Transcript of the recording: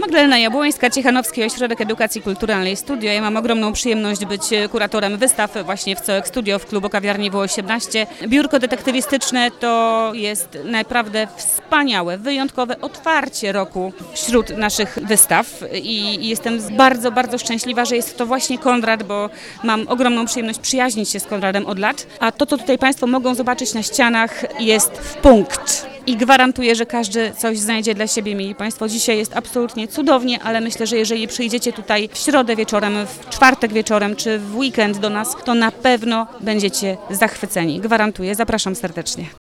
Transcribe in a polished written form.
Magdalena Jabłońska, Ciechanowski Ośrodek Edukacji Kulturalnej Studio. Ja mam ogromną przyjemność być kuratorem wystaw właśnie w COEX Studio w klubu kawiarni W18. Biurko detektywistyczne to jest naprawdę wspaniałe, wyjątkowe otwarcie roku wśród naszych wystaw i jestem bardzo, bardzo szczęśliwa, że jest to właśnie Konrad, bo mam ogromną przyjemność przyjaźnić się z Konradem od lat, a to, co tutaj Państwo mogą zobaczyć na ścianach, jest w punkt. I gwarantuję, że każdy coś znajdzie dla siebie, mili Państwo. Dzisiaj jest absolutnie cudownie, ale myślę, że jeżeli przyjdziecie tutaj w środę wieczorem, w czwartek wieczorem czy w weekend do nas, to na pewno będziecie zachwyceni. Gwarantuję. Zapraszam serdecznie.